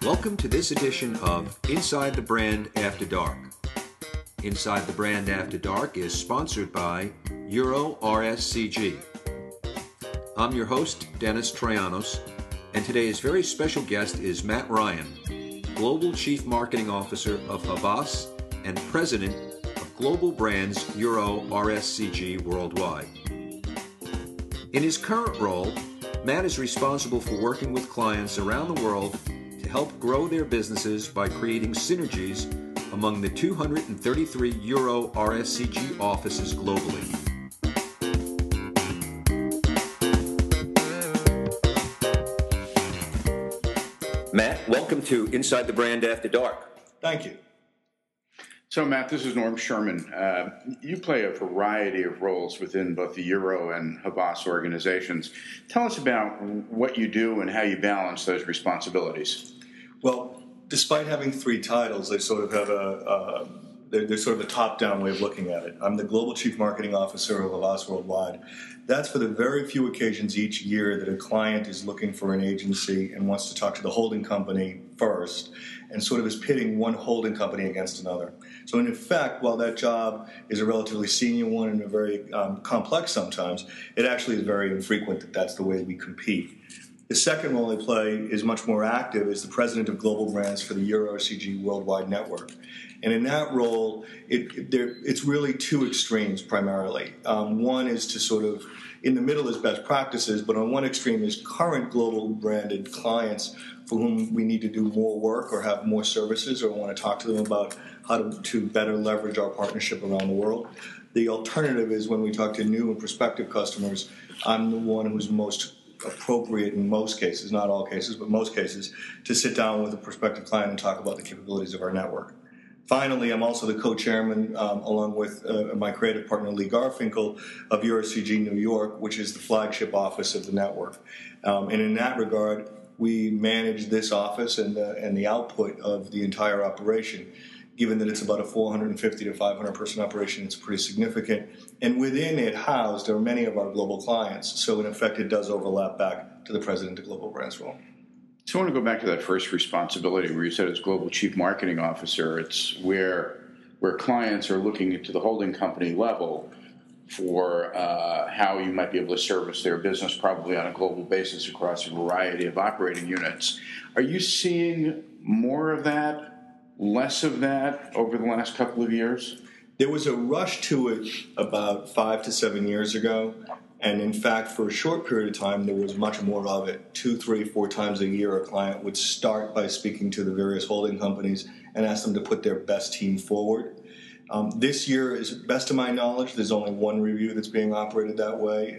Welcome to this edition of Inside the Brand After Dark. Inside the Brand After Dark is sponsored by Euro RSCG. I'm your host, Dennis Troyanos, and today's very special guest is Matt Ryan, Global Chief Marketing Officer of Havas and President of Global Brands Euro RSCG Worldwide. In his current role, Matt is responsible for working with clients around the world to help grow their businesses by creating synergies among the 233 Euro RSCG offices globally. Matt, welcome to Inside the Brand After Dark. Thank you. So, Matt, this is Norm Sherman. You play a variety of roles within both the Euro and Havas organizations. Tell us about what you do and how you balance those responsibilities. Well, despite having three titles, they sort of have they're sort of a top-down way of looking at it. I'm the Global Chief Marketing Officer of Havas Worldwide. That's for the very few occasions each year that a client is looking for an agency and wants to talk to the holding company first and sort of is pitting one holding company against another. So in effect, while that job is a relatively senior one and a very complex sometimes, it actually is very infrequent that that's the way we compete. The second role I play is much more active as the president of global brands for the Euro RSCG Worldwide Network. And in that role, it's really two extremes primarily. One is to sort of, in the middle is best practices, but on one extreme is current global branded clients for whom we need to do more work or have more services or want to talk to them about how to better leverage our partnership around the world. The alternative is when we talk to new and prospective customers, I'm the one who's most appropriate in most cases, not all cases, but most cases, to sit down with a prospective client and talk about the capabilities of our network. Finally, I'm also the co-chairman, along with my creative partner Lee Garfinkel, of EuroCG New York, which is the flagship office of the network. And in that regard, we manage this office and the output of the entire operation. Given that it's about a 450 to 500 person operation, it's pretty significant. And within it housed are many of our global clients. So in effect, it does overlap back to the president of Global Brands role. So I want to go back to that first responsibility where you said as Global Chief Marketing Officer, it's where clients are looking into the holding company level for how you might be able to service their business probably on a global basis across a variety of operating units. Are you seeing more of that? Less of that over the last couple of years? There was a rush to it about 5 to 7 years ago, and in fact, for a short period of time, there was much more of it. 2, 3, 4 times a year, a client would start by speaking to the various holding companies and ask them to put their best team forward. This year, as best of my knowledge, there's only one review that's being operated that way.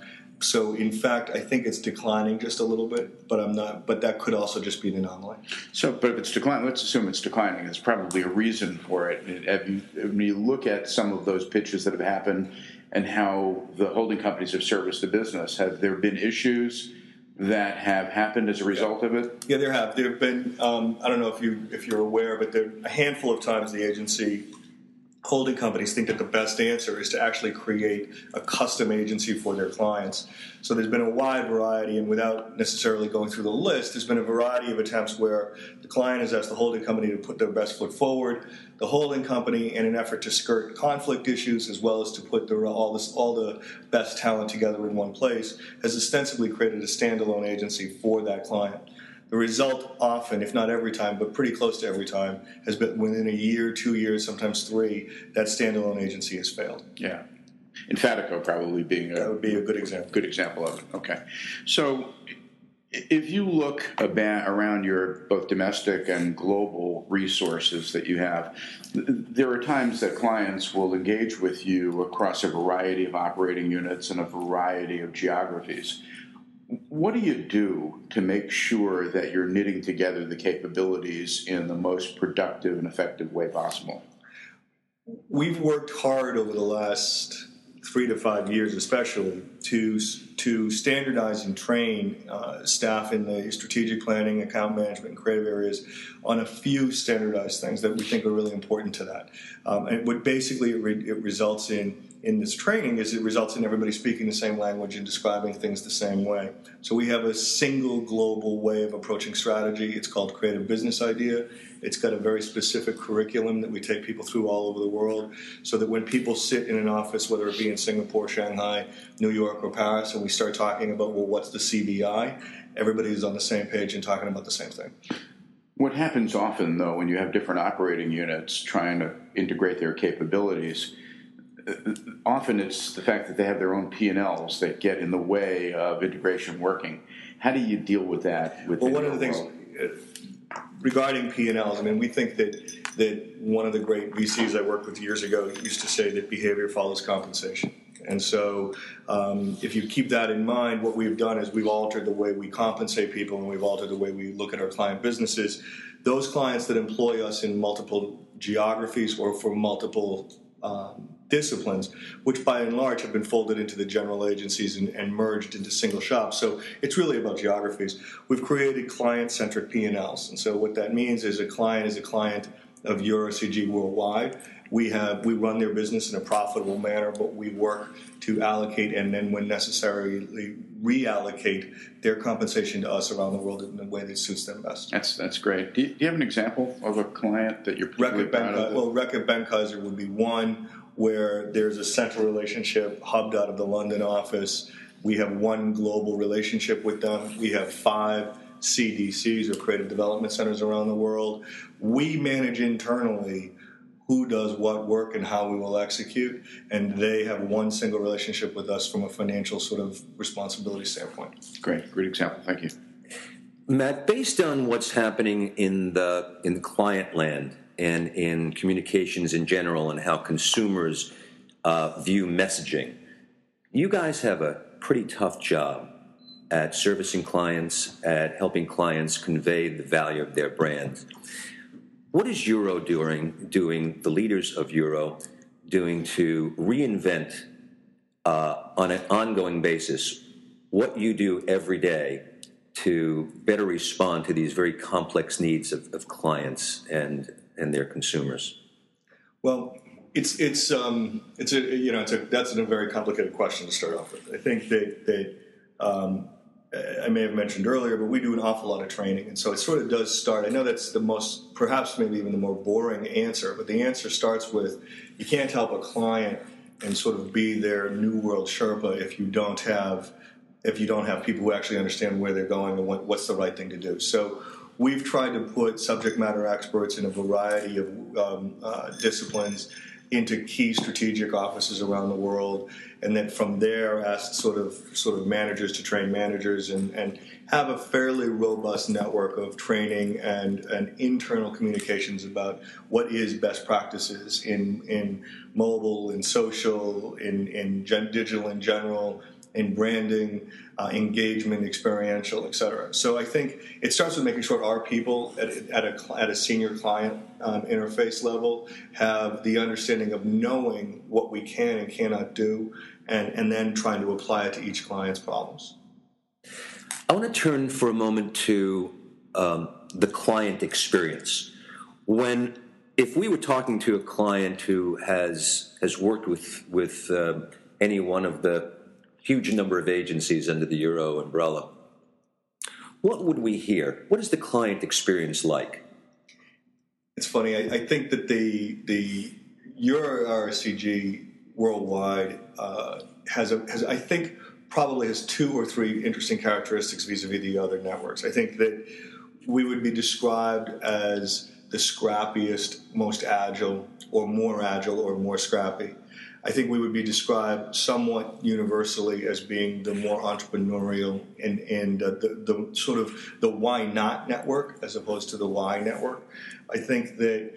So, in fact, I think it's declining just a little bit, but that could also just be an anomaly. So, but if it's declining, let's assume it's declining. There's probably a reason for it. When you look at some of those pitches that have happened and how the holding companies have serviced the business, have there been issues that have happened as a result of it? Yeah, there have. There have been, I don't know if you're aware, but there a handful of times the agency holding companies think that the best answer is to actually create a custom agency for their clients. So there's been a wide variety, and without necessarily going through the list, there's been a variety of attempts where the client has asked the holding company to put their best foot forward. The holding company, in an effort to skirt conflict issues as well as to put all the best talent together in one place, has ostensibly created a standalone agency for that client. The result often, if not every time, but pretty close to every time, has been within a year, 2 years, sometimes 3, that standalone agency has failed. Yeah. Enfatico probably being that would be a good example. Good example of it. Okay. So if you look around your both domestic and global resources that you have, there are times that clients will engage with you across a variety of operating units and a variety of geographies. What do you do to make sure that you're knitting together the capabilities in the most productive and effective way possible? We've worked hard over the last 3 to 5 years especially to standardize and train staff in the strategic planning, account management, and creative areas on a few standardized things that we think are really important to that. And what basically it results in in this training is it results in everybody speaking the same language and describing things the same way. So we have a single global way of approaching strategy. It's called Creative Business Idea. It's got a very specific curriculum that we take people through all over the world, so that when people sit in an office, whether it be in Singapore, Shanghai, New York, or Paris, and we start talking about, well, what's the CBI, everybody is on the same page and talking about the same thing. What happens often, though, when you have different operating units trying to integrate their capabilities, often it's the fact that they have their own P&Ls that get in the way of integration working. How do you deal with that? Well, one of the things regarding P&Ls, I mean, we think that one of the great VCs I worked with years ago used to say that behavior follows compensation. And so if you keep that in mind, what we've done is we've altered the way we compensate people, and we've altered the way we look at our client businesses. Those clients that employ us in multiple geographies or for multiple disciplines, which by and large have been folded into the general agencies and merged into single shops. So it's really about geographies. We've created client-centric P&Ls. And so what that means is a client of EuroCG worldwide. We run their business in a profitable manner, but we work to allocate and then, when necessary, reallocate their compensation to us around the world in the way that suits them best. That's great. Do you have an example of a client that you're particularly proud of? Well, Reckitt Benckiser would be one where there's a central relationship hubbed out of the London office. We have one global relationship with them. We have 5 CDCs, or Creative Development Centers, around the world. We manage internally who does what work and how we will execute, and they have one single relationship with us from a financial sort of responsibility standpoint. Great example. Thank you. Matt, based on what's happening in the client land and in communications in general and how consumers view messaging, you guys have a pretty tough job at servicing clients, at helping clients convey the value of their brands. What is Euro doing, the leaders of Euro, doing to reinvent on an ongoing basis what you do every day to better respond to these very complex needs of clients and their consumers? Well, that's a very complicated question to start off with. I think that I may have mentioned earlier, but we do an awful lot of training, and so it sort of does start. I know that's the most, perhaps maybe even the more boring answer, but the answer starts with you can't help a client and sort of be their New World Sherpa if you don't have people who actually understand where they're going and what's the right thing to do. So we've tried to put subject matter experts in a variety of disciplines into key strategic offices around the world, and then from there asked sort of managers to train managers and have a fairly robust network of training and internal communications about what is best practices in mobile, in social, in digital in general, in branding, engagement, experiential, et cetera. So I think it starts with making sure our people at a senior client interface level have the understanding of knowing what we can and cannot do, and then trying to apply it to each client's problems. I want to turn for a moment to the client experience. If we were talking to a client who has worked with any one of the huge number of agencies under the Euro umbrella, what would we hear? What is the client experience like? It's funny. I think that the Euro RSCG worldwide has probably 2 or 3 interesting characteristics vis-a-vis the other networks. I think that we would be described as the scrappiest, most agile, or more scrappy. I think we would be described somewhat universally as being the more entrepreneurial and the sort of the why not network as opposed to the why network. I think that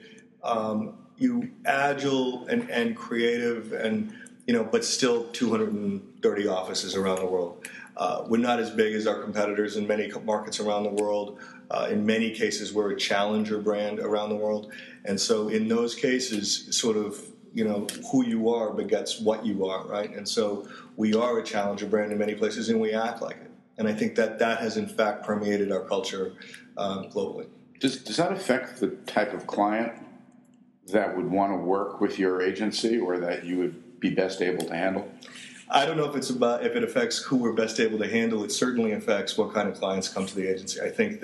you agile and creative and but still 230 offices around the world. We're not as big as our competitors in many markets around the world. In many cases, we're a challenger brand around the world, and so in those cases, sort of. Who you are begets what you are, right? And so we are a challenger brand in many places, and we act like it. And I think that has, in fact, permeated our culture globally. Does that affect the type of client that would want to work with your agency, or that you would be best able to handle? I don't know if it's about if it affects who we're best able to handle. It certainly affects what kind of clients come to the agency. I think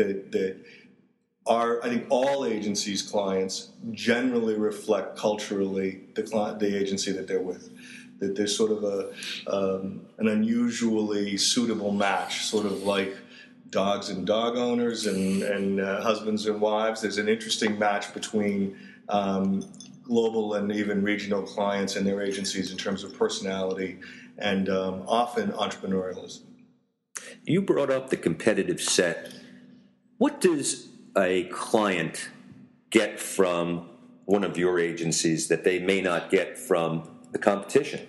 I think all agencies' clients generally reflect culturally the agency that they're with. That there's sort of an unusually suitable match, sort of like dogs and dog owners and husbands and wives. There's an interesting match between global and even regional clients and their agencies in terms of personality and often entrepreneurialism. You brought up the competitive set. What does a client get from one of your agencies that they may not get from the competition?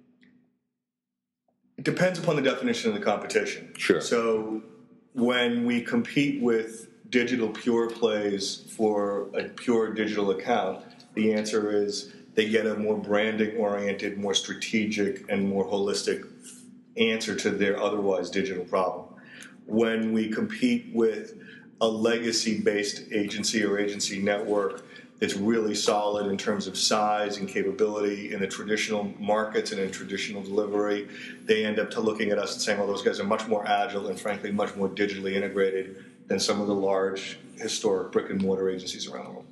It depends upon the definition of the competition. Sure. So when we compete with digital pure plays for a pure digital account, the answer is they get a more branding-oriented, more strategic, and more holistic answer to their otherwise digital problem. When we compete with a legacy-based agency or agency network that's really solid in terms of size and capability in the traditional markets and in traditional delivery, they end up looking at us and saying, well, those guys are much more agile and, frankly, much more digitally integrated than some of the large, historic brick-and-mortar agencies around the world.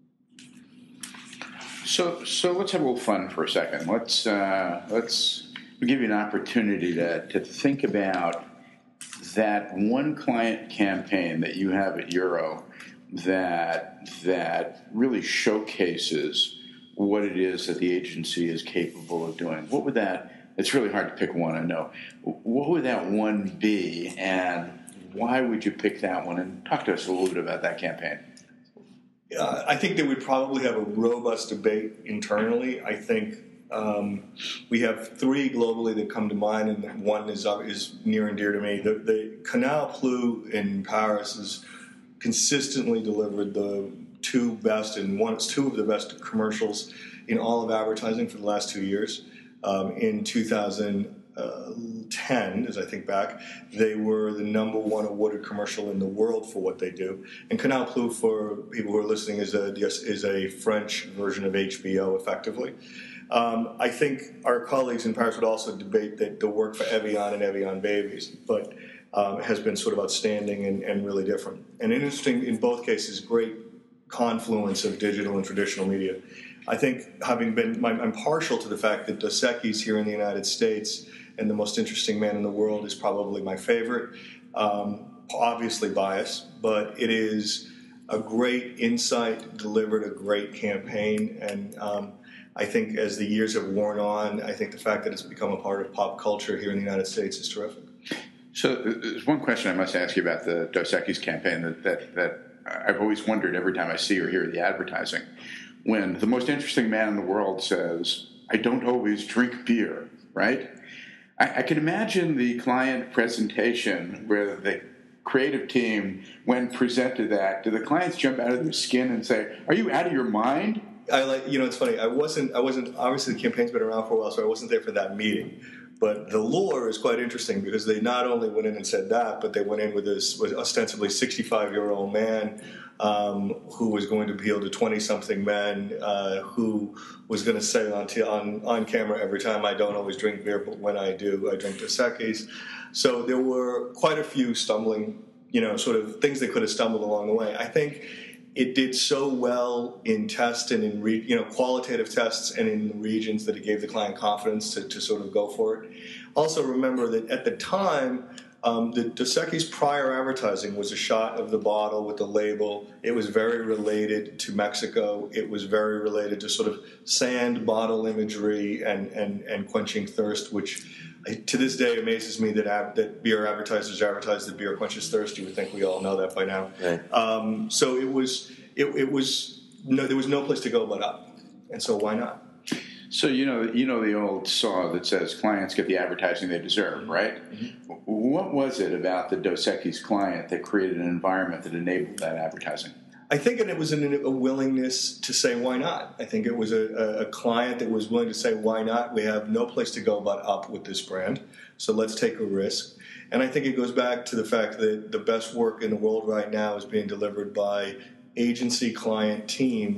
So let's have a little fun for a second. Let's give you an opportunity to think about that one client campaign that you have at Euro that really showcases what it is that the agency is capable of doing. What would that? It's really hard to pick one, I know. What would that one be, and why would you pick that one? And talk to us a little bit about that campaign. I think that we probably have a robust debate internally. I think we have three globally that come to mind, and one is near and dear to me. The Canal Plus in Paris has consistently delivered the two of the best commercials in all of advertising for the last 2 years. In 2010, as I think back, they were the number one awarded commercial in the world for what they do. And Canal Plus, for people who are listening, is a French version of HBO, effectively. I think our colleagues in Paris would also debate that the work for Evian and Evian Babies, but has been sort of outstanding and really different. And interesting, in both cases, great confluence of digital and traditional media. I think, I'm partial to the fact that Dos Equis here in the United States and The Most Interesting Man in the World is probably my favorite. Obviously biased, but it is a great insight, delivered a great campaign, and I think as the years have worn on, I think the fact that it's become a part of pop culture here in the United States is terrific. So there's one question I must ask you about the Dos Equis campaign that I've always wondered every time I see or hear the advertising. When The Most Interesting Man in the World says, I don't always drink beer, right? I can imagine the client presentation where the creative team, when presented that, do the clients jump out of their skin and say, are you out of your mind? It's funny. I wasn't, obviously the campaign's been around for a while, so I wasn't there for that meeting. But the lore is quite interesting because they not only went in and said that, but they went in with this ostensibly 65-year-old man who was going to appeal to 20-something men who was going to say on camera every time, I don't always drink beer, but when I do, I drink Dos Equis. So there were quite a few stumbling, sort of things that could have stumbled along the way. I think it did so well in tests and in qualitative tests and in the regions that it gave the client confidence to sort of go for it. Also remember that at the time, the Dos Equis prior advertising was a shot of the bottle with the label. It was very related to Mexico. It was very related to sort of sand bottle imagery and quenching thirst, which to this day amazes me that beer advertisers advertise that beer quenches thirst. You would think we all know that by now. Right. So there was no place to go but up, and so why not? So you know the old saw that says clients get the advertising they deserve, right? Mm-hmm. What was it about the Dos Equis client that created an environment that enabled that advertising? I think it was a willingness to say why not. I think it was a client that was willing to say why not. We have no place to go but up with this brand, so let's take a risk. And I think it goes back to the fact that the best work in the world right now is being delivered by agency client teams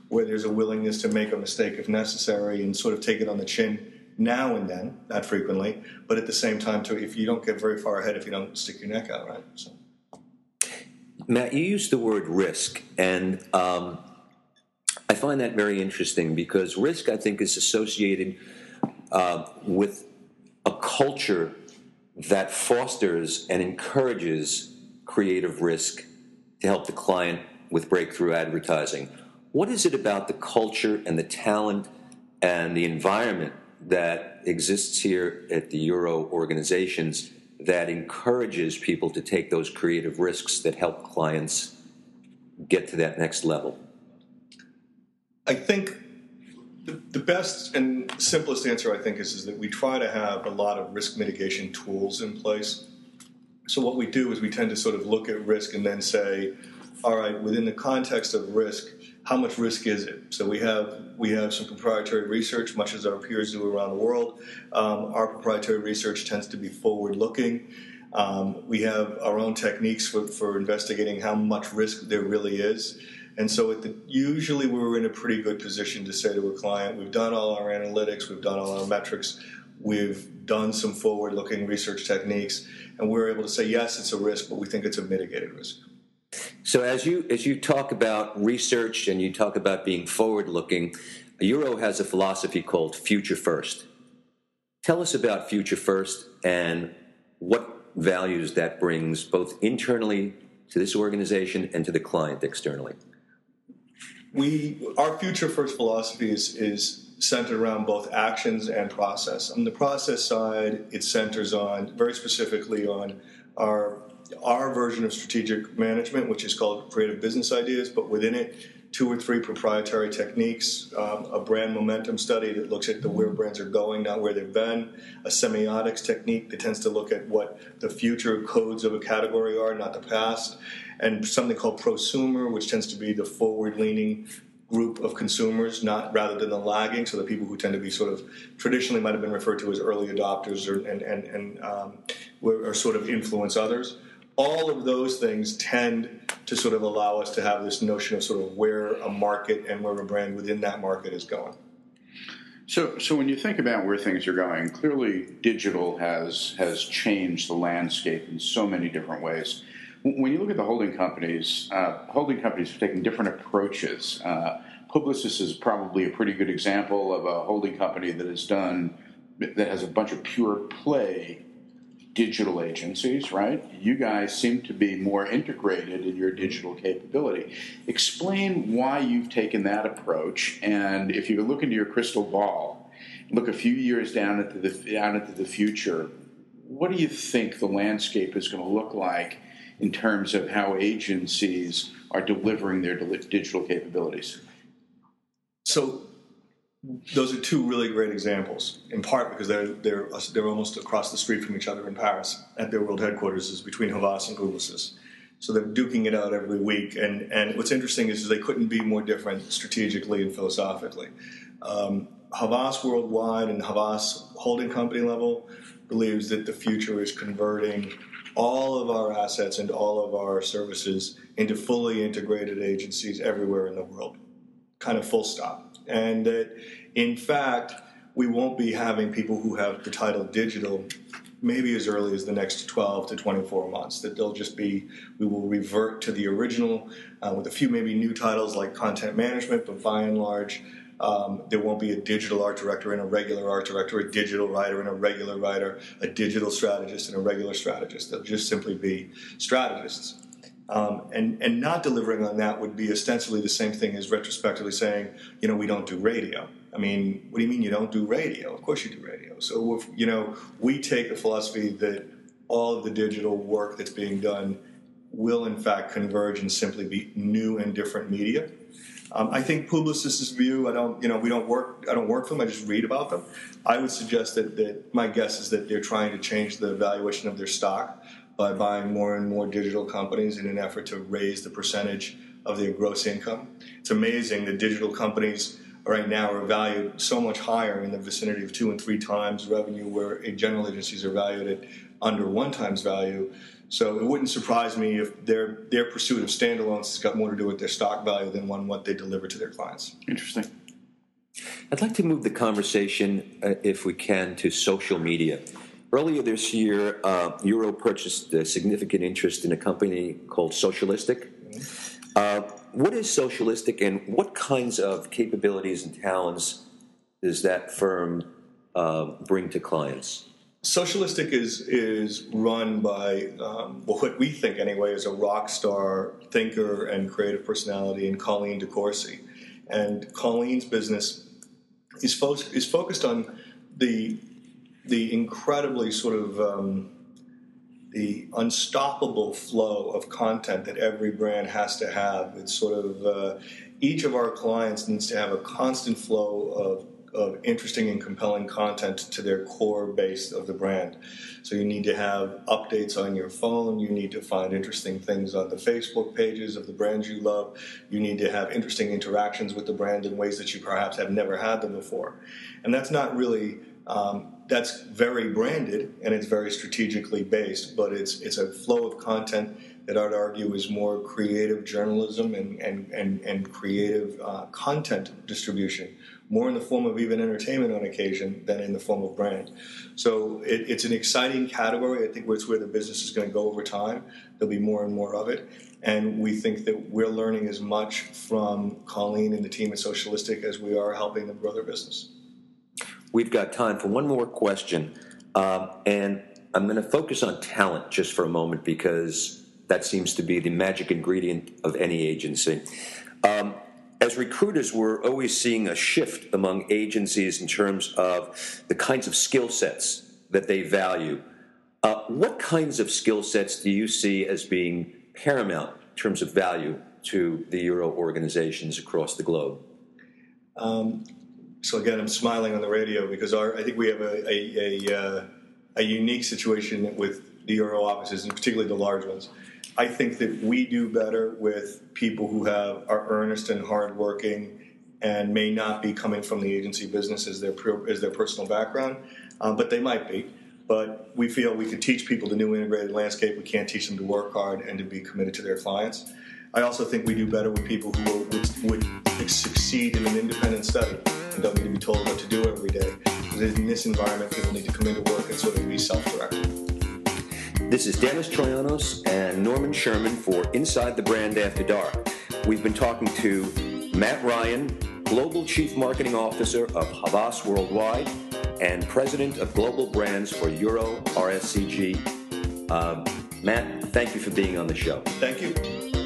where there's a willingness to make a mistake if necessary and sort of take it on the chin now and then, not frequently, but at the same time, too, if you don't get very far ahead, if you don't stick your neck out, right? So. Matt, you used the word risk, and I find that very interesting because risk, I think, is associated with a culture that fosters and encourages creative risk to help the client with breakthrough advertising. What is it about the culture and the talent and the environment that exists here at the Euro organizations that encourages people to take those creative risks that help clients get to that next level? I think the best and simplest answer, I think, is that we try to have a lot of risk mitigation tools in place. So what we do is we tend to sort of look at risk and then say, all right, within the context of risk, how much risk is it? So we have some proprietary research, much as our peers do around the world. Our proprietary research tends to be forward-looking. We have our own techniques for investigating how much risk there really is. And so usually we're in a pretty good position to say to a client, we've done all our analytics, we've done all our metrics, we've done some forward-looking research techniques, and we're able to say, yes, it's a risk, but we think it's a mitigated risk. So as you talk about research and you talk about being forward-looking, Euro has a philosophy called Future First. Tell us about Future First and what values that brings both internally to this organization and to the client externally. Our Future First philosophy is centered around both actions and process. On the process side, it centers on, very specifically on our version of strategic management, which is called Creative Business Ideas, but within it, 2 or 3 proprietary techniques, a brand momentum study that looks at where brands are going, not where they've been, a semiotics technique that tends to look at what the future codes of a category are, not the past, and something called prosumer, which tends to be the forward-leaning group of consumers, rather than the lagging, so the people who tend to be sort of traditionally might have been referred to as early adopters or sort of influence others. All of those things tend to sort of allow us to have this notion of sort of where a market and where a brand within that market is going. So when you think about where things are going, clearly digital has changed the landscape in so many different ways. When you look at the holding companies are taking different approaches. Publicis is probably a pretty good example of a holding company that has a bunch of pure play digital agencies, right? You guys seem to be more integrated in your digital capability. Explain why you've taken that approach, and if you look into your crystal ball, look a few years down into the future, what do you think the landscape is going to look like in terms of how agencies are delivering their digital capabilities? So those are 2 really great examples, in part because they're almost across the street from each other in Paris at their world headquarters is between Havas and Publicis. So they're duking it out every week. And what's interesting is they couldn't be more different strategically and philosophically. Havas Worldwide and Havas Holding Company level believes that the future is converting all of our assets and all of our services into fully integrated agencies everywhere in the world, kind of full stop. And that, in fact, we won't be having people who have the title digital maybe as early as the next 12 to 24 months, that we will revert to the original with a few maybe new titles like content management, but by and large, there won't be a digital art director and a regular art director, a digital writer and a regular writer, a digital strategist and a regular strategist. They'll just simply be strategists. And not delivering on that would be ostensibly the same thing as retrospectively saying, we don't do radio. I mean, what do you mean you don't do radio? Of course you do radio. So, we take the philosophy that all of the digital work that's being done will in fact converge and simply be new and different media. I think Publicis' view, I don't work for them, I just read about them. I would suggest that my guess is that they're trying to change the valuation of their stock by buying more and more digital companies in an effort to raise the percentage of their gross income. It's amazing that digital companies right now are valued so much higher, in the vicinity of 2 and 3 times revenue, where general agencies are valued at under 1 times value. So it wouldn't surprise me if their pursuit of standalones has got more to do with their stock value than what they deliver to their clients. Interesting. I'd like to move the conversation, if we can, to social media. Earlier this year, Euro purchased a significant interest in a company called Socialistic. What is Socialistic, and what kinds of capabilities and talents does that firm bring to clients? Socialistic is run by, what we think anyway, is a rock star thinker and creative personality in Colleen DeCourcy. And Colleen's business is focused on the incredibly sort of the unstoppable flow of content that every brand has to have. It's sort of each of our clients needs to have a constant flow of interesting and compelling content to their core base of the brand. So you need to have updates on your phone. You need to find interesting things on the Facebook pages of the brands you love. You need to have interesting interactions with the brand in ways that you perhaps have never had them before. And that's not really, that's very branded and it's very strategically based, but it's a flow of content that I'd argue is more creative journalism and creative content distribution, more in the form of even entertainment on occasion than in the form of brand. So it's an exciting category. I think it's where the business is going to go over time. There'll be more and more of it. And we think that we're learning as much from Colleen and the team at Socialistic as we are helping them grow their business. We've got time for one more question. And I'm going to focus on talent just for a moment because that seems to be the magic ingredient of any agency. As recruiters, we're always seeing a shift among agencies in terms of the kinds of skill sets that they value. What kinds of skill sets do you see as being paramount in terms of value to the Euro organizations across the globe? So again, I'm smiling on the radio because I think we have a unique situation with the Euro offices, and particularly the large ones. I think that we do better with people who are earnest and hardworking and may not be coming from the agency business as their personal background, but they might be. But we feel we could teach people the new integrated landscape. We can't teach them to work hard and to be committed to their clients. I also think we do better with people who would succeed in an independent study and don't need to be told what to do every day. Because in this environment, people need to come into work and sort of be self-directed. This is Dennis Troyanos and Norman Sherman for Inside the Brand After Dark. We've been talking to Matt Ryan, Global Chief Marketing Officer of Havas Worldwide and President of Global Brands for Euro RSCG. Matt, thank you for being on the show. Thank you.